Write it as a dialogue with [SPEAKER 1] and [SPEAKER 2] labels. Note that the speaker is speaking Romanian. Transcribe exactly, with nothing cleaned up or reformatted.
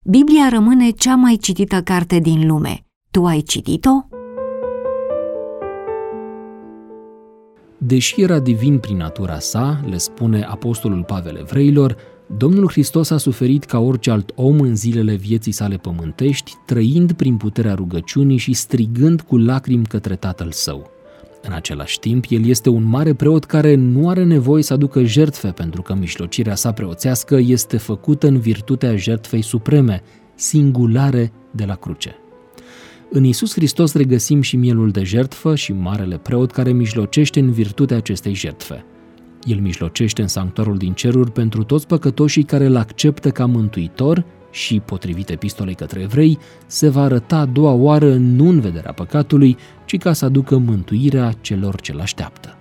[SPEAKER 1] Biblia rămâne cea mai citită carte din lume. Tu ai citit-o?
[SPEAKER 2] Deși era divin prin natura sa, le spune apostolul Pavel Evreilor, Domnul Hristos a suferit ca orice alt om în zilele vieții sale pământești, trăind prin puterea rugăciunii și strigând cu lacrimi către Tatăl Său. În același timp, El este un mare preot care nu are nevoie să aducă jertfe, pentru că mijlocirea sa preoțească este făcută în virtutea jertfei supreme, singulare de la cruce. În Iisus Hristos regăsim și mielul de jertfă și marele preot care mijlocește în virtutea acestei jertfe. El mijlocește în sanctuarul din ceruri pentru toți păcătoșii care îl acceptă ca mântuitor și, potrivit epistolei către evrei, se va arăta a doua oară nu în vederea păcatului, ci ca să aducă mântuirea celor ce-l așteaptă.